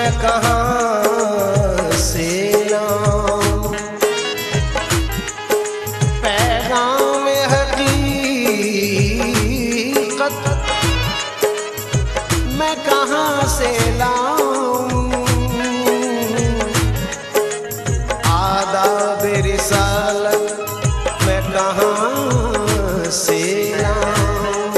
मैं कहाँ से लाऊं, पैगाम हकीकत मैं कहाँ से लाऊं, आदाब रिसालत मैं कहाँ से लाऊं।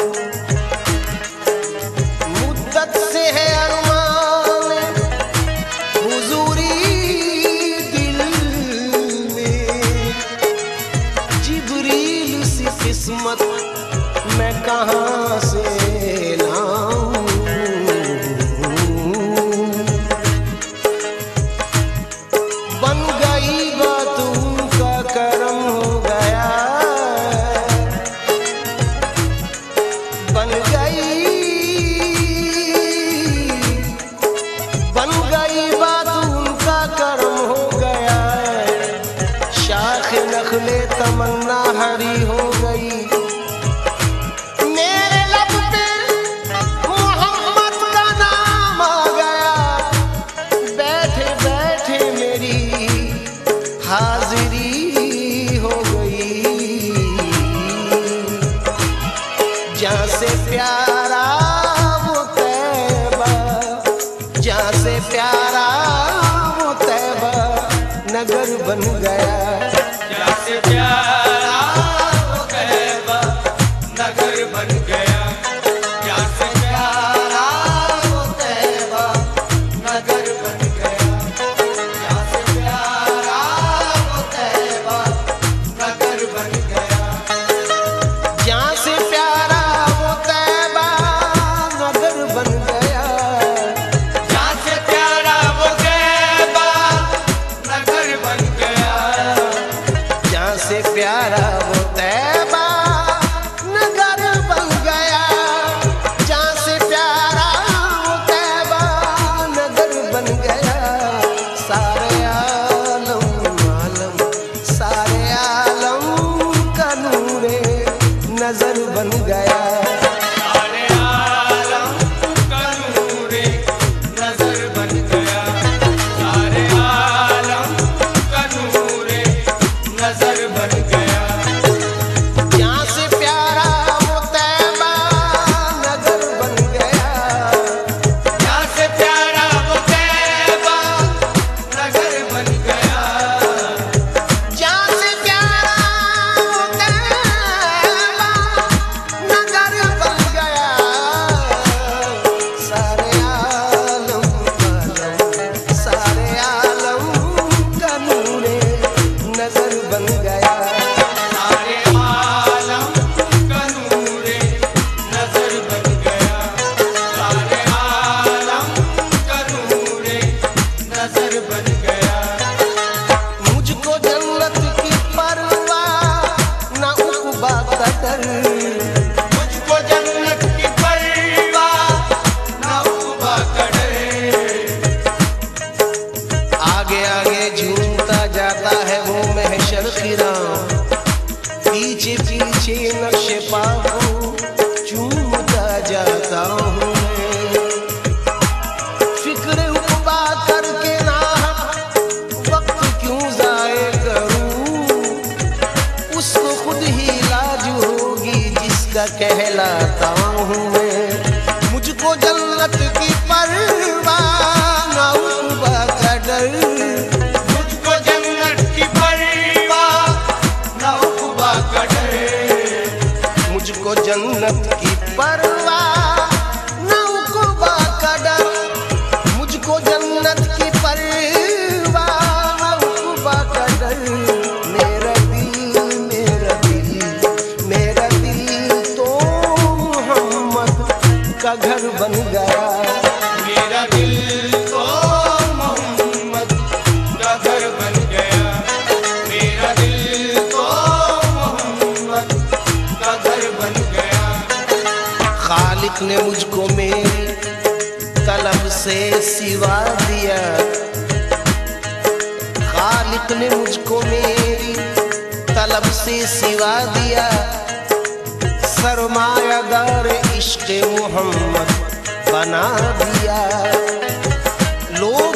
मुद्दत से है अरमान हुजूरी दिल में, जिब्रील सी किस्मत मैं कहाँ से लाऊं। बन गई बात उनका करम हो गया, बन गई बात उनका करम हो गया, शाख नखले तमन्ना हरी हो गई। मेरे लब पे मोहम्मद का नाम आ गया, बैठे बैठे मेरी हाजिरी हो गई। जहाँ से प्यारा वो तैबा, जहाँ से प्यारा वो तैबा नगर बन गया, जहाँ से प्यारा वो तैबा नगर बन गया, जहाँ से प्यारा वो तैबा नगर बन गया, जहाँ से प्यारा वो तैबा नगर बन गया, जहाँ से प्यारा वो तैबा नगर बन गया, जहाँ से प्यारा वो तैबा नगर बन गया, जहाँ से प्यारा वो तैबा नगर बन गया, जहाँ से प्यारा वो तैबा नगर बन गया। सारे आलम सारे आलम का नूरे नजर बन गया, सारे आलम का नूरे नजर बन गया, सारे आलम का नूरे नजर बन गया, जहाँ से प्यारा वो तैबा नगर बन गया, जहाँ से प्यारा वो तैबा नगर बन गया, जहाँ से प्यारा वो तैबा नगर बन गया। सारे आलम का नूरे नजर बन गया, सारे आलम का नूरे नजर बन गया, सारे आलम का नूरे नजर बन गया। मुझको जन्नत की परवाह न उक़बा कदर, मुझको जन्नत की परवाह न उक़बा कदर, आगे आगे झूमता जाता है वो महशर ख़िरां, पीछे पीछे नक्शे पा को चूमता जाता हूँ मैं। फिक्र उक़बा करके ना वक्त क्यों ज़ाये करूँ, उसको खुद ही लाज होगी जिसका कहलाता हूँ मैं। मुझको जन्नत की परवाह न उक़बा का डर, मुझको जन्नत की परवाह न उक़बा का डर, मुझको जन्नत की परवाह न उक़बा का डर, मुझको जन्नत की परवाह न उक़बा का डर। मेरा दिल तो मोहम्मद का घर बन गया, मेरा दिल तो मोहम्मद का घर बन गया, मेरा दिल तो मोहम्मद का घर बन गया। खालिक ने मुझको मेरी तलब से सिवा दिया, खालिक ने मुझको मेरी तलब से सिवा दिया, सरमायादार इश्क़ मोहम्मद बना दिया। लोग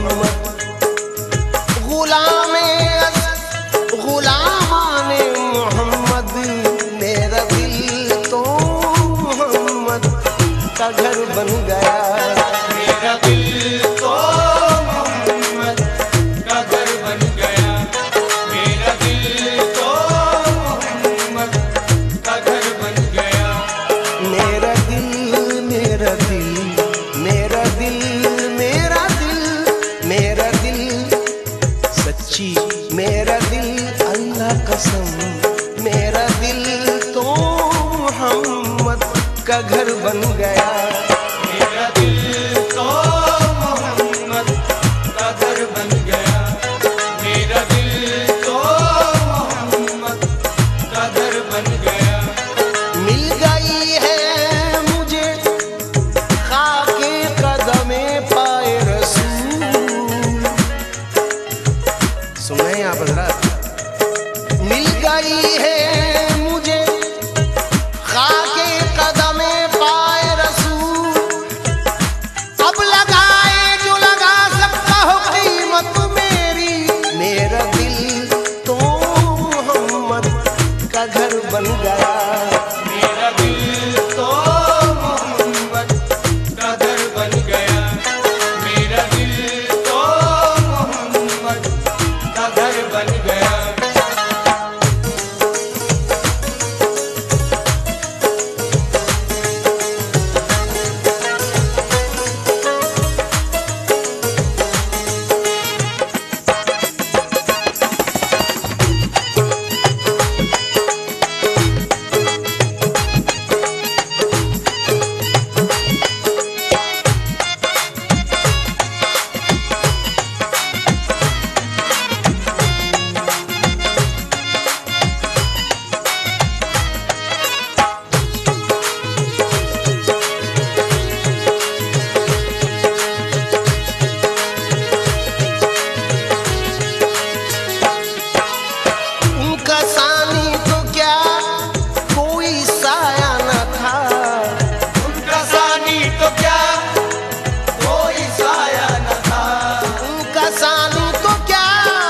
मोहम्मद गुलामाने मोहम्मद, मेरा दिल तो मोहम्मद का घर बन गया। मेरा दिल तो मोहम्मद का घर बन गया। मेरा दिल तो मोहम्मद का घर बन गया। मेरा दिल मेरा दिल मेरा दिल मेरा दिल मेरा दिल सच्ची, मेरा दिल अल्लाह कसम, मेरा दिल तो मोहम्मद का घर बन गया। मेरा दिल तो मोहम्मद का घर बन गया। मेरा दिल तो मोहम्मद का घर बन गया। मिल गई है मुझे खाके कदमे पाए रसूल। सुन रहे हैं आप हज़रात? मिल गई है मुझे खाके कदमे पाए रसूल। अब लगाए जो लगा सकता हो कीमत मेरी, मेरा दिल तो मोहम्मद का घर बन गया। मेरा दिल तो मोहम्मद का घर बन गया। मेरा दिल तो मोहम्मद का घर बन गया। उनका सानी तो क्या कोई साया न था। उनका सानी तो क्या कोई साया न था। उनका सानी तो क्या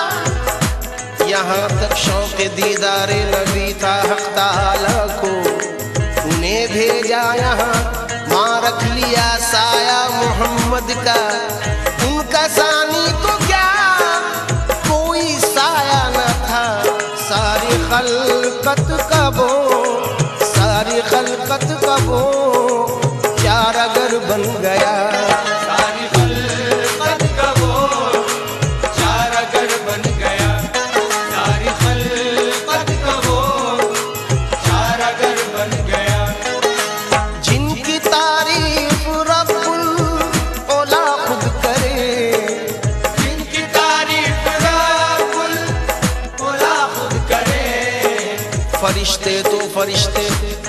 यहाँ तक शौक दीदारे नबी था हक ताला को। उन्हें भेजा यहाँ माँ रख लिया साया मोहम्मद का। उनका सानी तो क्या कोई साया न था। सारी खलकत का वो, सारी खलकत का वो चारागर बन गया। सारी खलकत का वो चारागर बन गया। सारी खलकत का वो चारागर बन गया। जिनकी तारीफ रब्बुल औला खुद करे, जिनकी तारीफ रब्बुल औला खुद करे। फरिश्ते तो फरिश्ते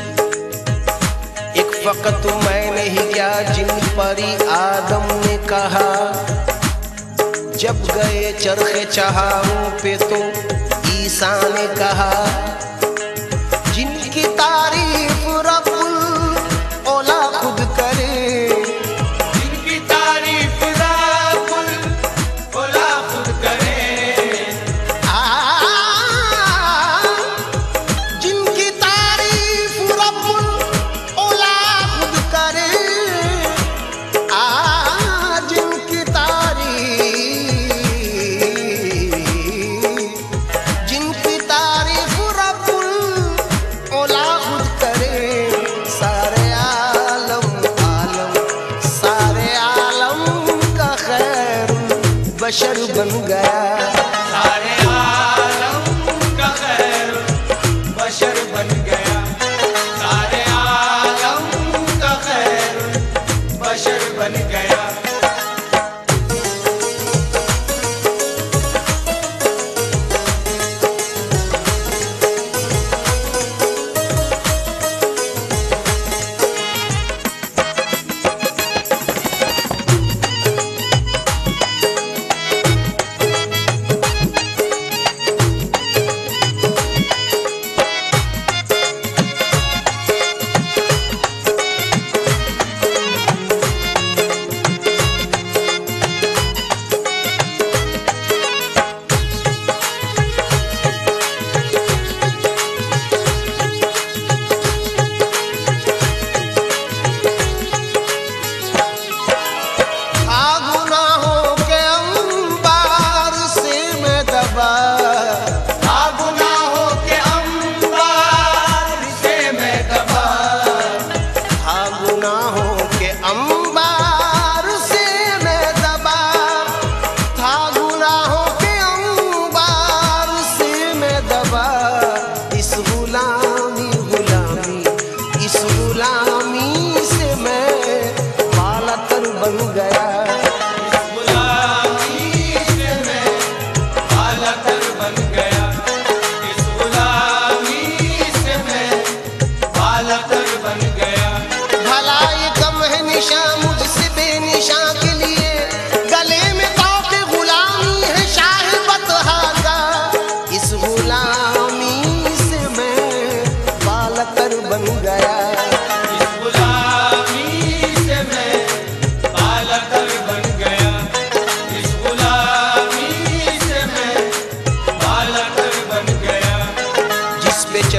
एक वक्त मैंने ही क्या जिन परी आदम ने कहा। जब गए चरखे चहारों पे तो ईसा ने कहा। जिनकी तारीफ रब्बुल औला खुद करे, जिनकी तारीफ रब्बुल औला खुद करे। जिनकी तारीफ रब्बुल औला खुद करे। जिनकी तारीफ रब्बुल औला खुद करे। सारे आलम सारे आलम का खैर बशर बन गया। सारे आलम का खैर बशर बन गया। सारे आलम का खैर बशर बन गया।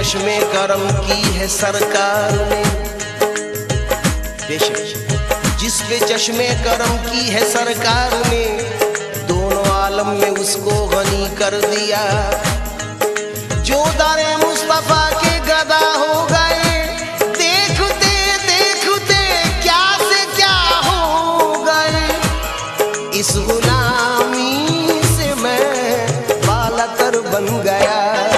चश्मे करम की है सरकार ने, बेशक जिस पे चश्मे करम की है सरकार ने, दोनों आलम में उसको गनी कर दिया। जो दारे मुस्तफा के गदा हो गए, देखते देखते क्या से क्या हो गए। इस गुलामी से मैं बालकर बन गया,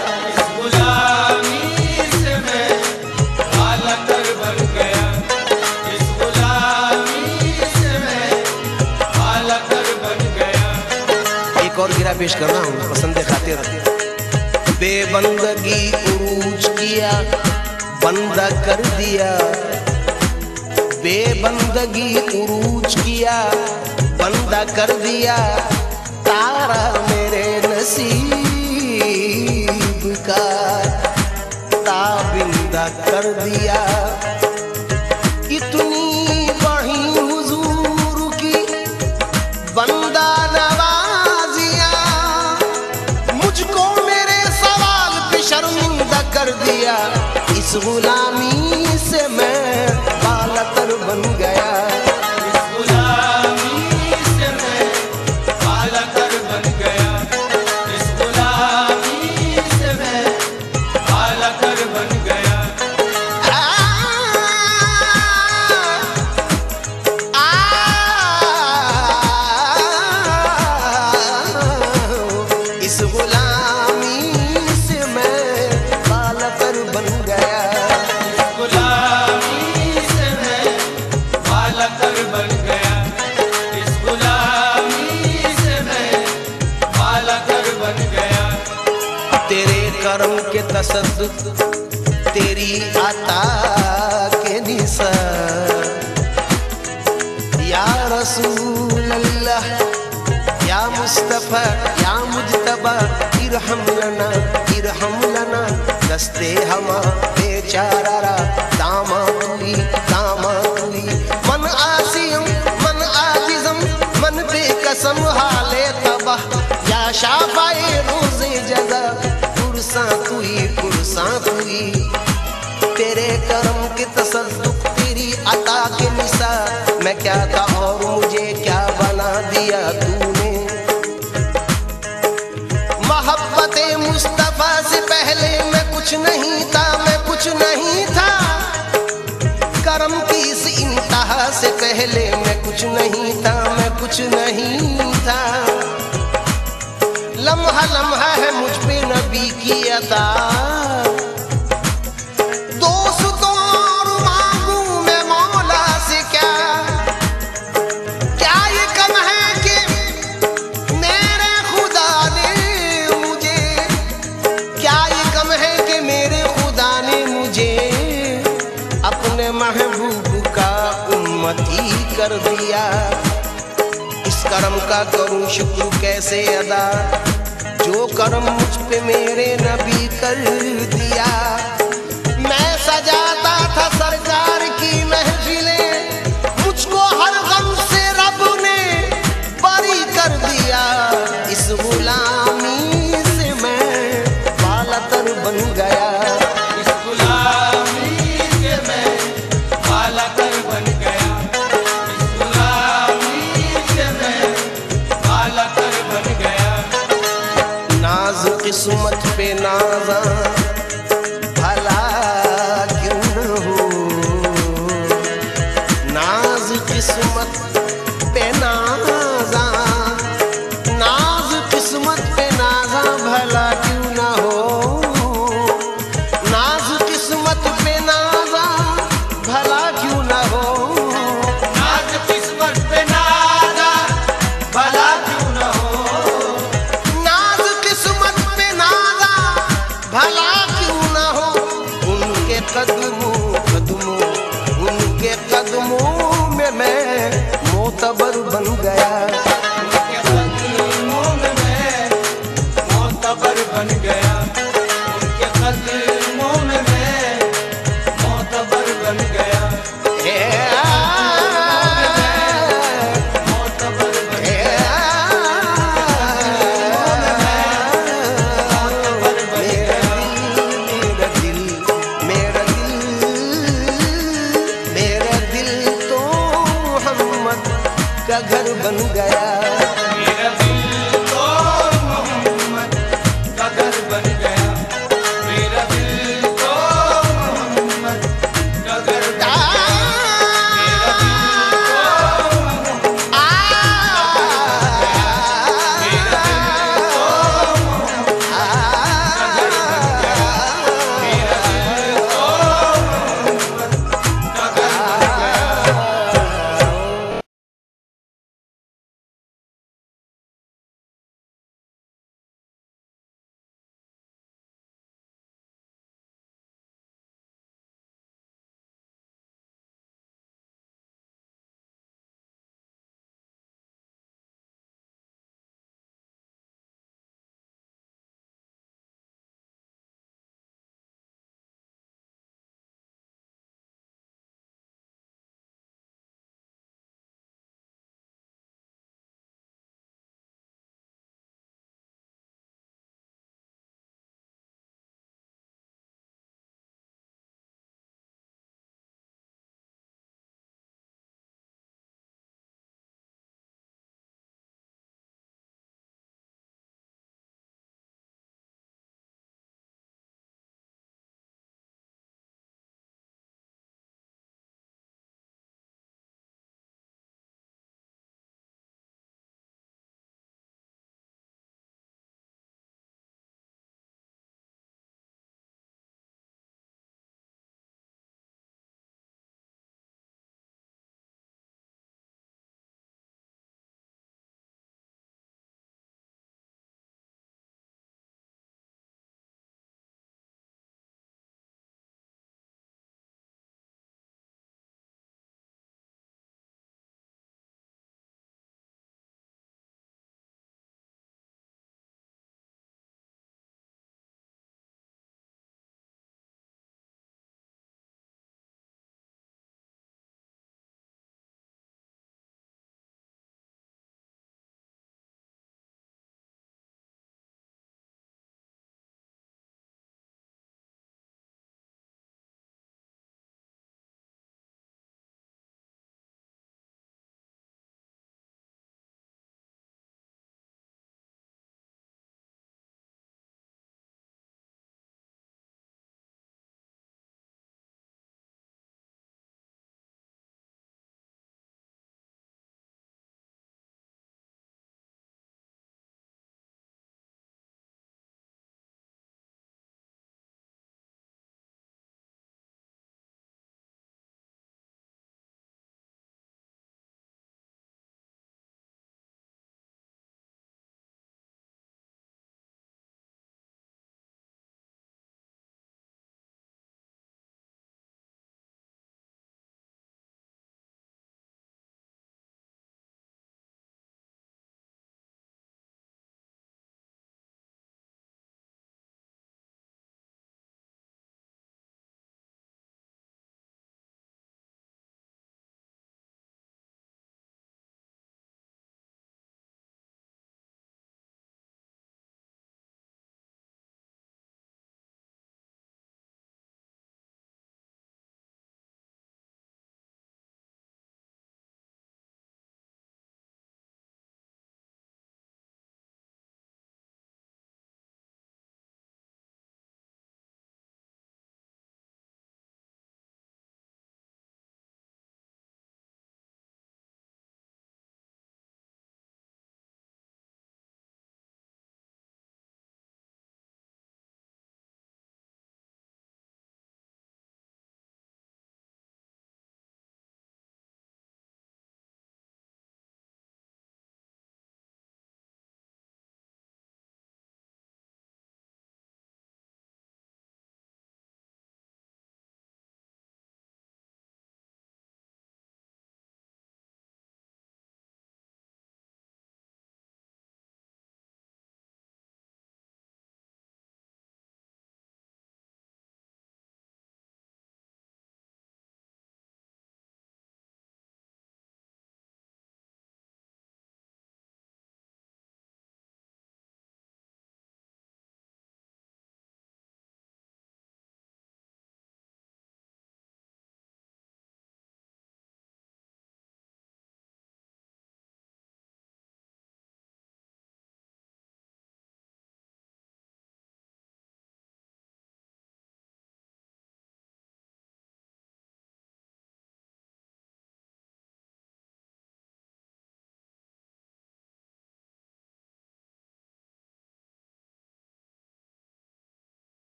और गिरा पेश कर रहा हूँ पसंद खातिर। बेबंदगी उरूज किया, बंदा कर दिया। बेबंदगी उरूज किया, बंदा कर दिया। तारा मेरे नसीब का ताबिंदा कर दिया। इतनी बड़ी हुजूर की बंदा कर दिया। इस गुलामी से मैं बालकर बन गया, इस गुलामी से मैं बालकर बन गया, इस गुलामी से मैं बालकर बन गया। इस गुलामी से मैं बन गया, गुलामी से मैं बालकर बन गया, इस गुलामी से मैं बालकर बन गया। तेरे करम के तसद्दुक, तेरी अता के निसार, या रसूल अल्लाह, या मुस्तफा, या मुज्तबा, इरहम लना, इरहम लना। दस्ते हमा बेचारा दामा तुई, दामा तुई। मन आसियम, मन आजिजम, मन बेकसम हाले तबाह। या शाफाए रोज़े जज़ा, पुरसा तुई, पुरसा तुई। तेरे करम के तसद्दुक, तेरी अता के निसार। मैं क्या था और मुझे क्या बना दिया तूने। मोहब्बते मुस्तफा से पहले मैं कुछ नहीं था, मैं कुछ नहीं था। करम की इस इंतहा से पहले मैं कुछ नहीं था, मैं कुछ नहीं था। लम्हा लम्हा है मुझ पे नबी की अता। दोस्तों और मांगू मैं मौला से क्या, क्या ये कम है कि मेरे खुदा ने मुझे, क्या ये कम है कि मेरे खुदा ने मुझे अपने महबूब का उम्मती कर दिया। इस करम का करूं शुक्र कैसे अदा, जो करम मुझ पे मेरे नबी कर दिया। मैं सजाता था सरकार की महफिलें, मुझको हर गम से रब ने बरी कर दिया। इस गुलामी से मैं बालकर बन गया, इस गुलामी से मैं बालकर बन गया, इस गुलामी से मैं बालकर बन गया। नाज किस्मत पे नाजा भला क्यों न हो, नाज किस्मत पे नाजा, नाज किस्मत पे नाजा भला क्यों न हो। नाज किस्मत पे नाजा भला क्यों न हो। नाज किस्मत पे नाजा भला क्यों न हो, नाज किस्मत पे नाजा भला क्यों न हो। उनके कदमों कदमों, उनके कदमों में मैं मोतबर बन गया।